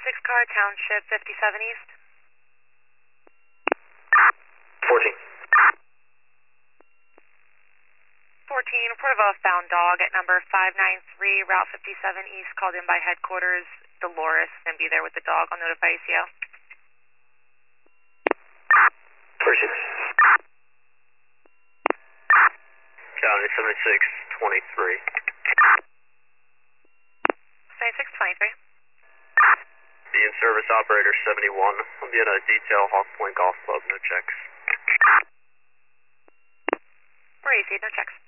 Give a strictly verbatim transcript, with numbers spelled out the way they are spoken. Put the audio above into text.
six car, Township fifty-seven East. fourteen. fourteen, report of a found dog at number five nine three, Route fifty-seven East, called in by headquarters. Dolores, and be there with the dog. I'll notify A C O. fourteen. County seventy-six twenty-three. seventy-six twenty-three. The in-service operator seventy-one. I'll be at a detail Hawk Point Golf Club, no checks. We're A C, no checks.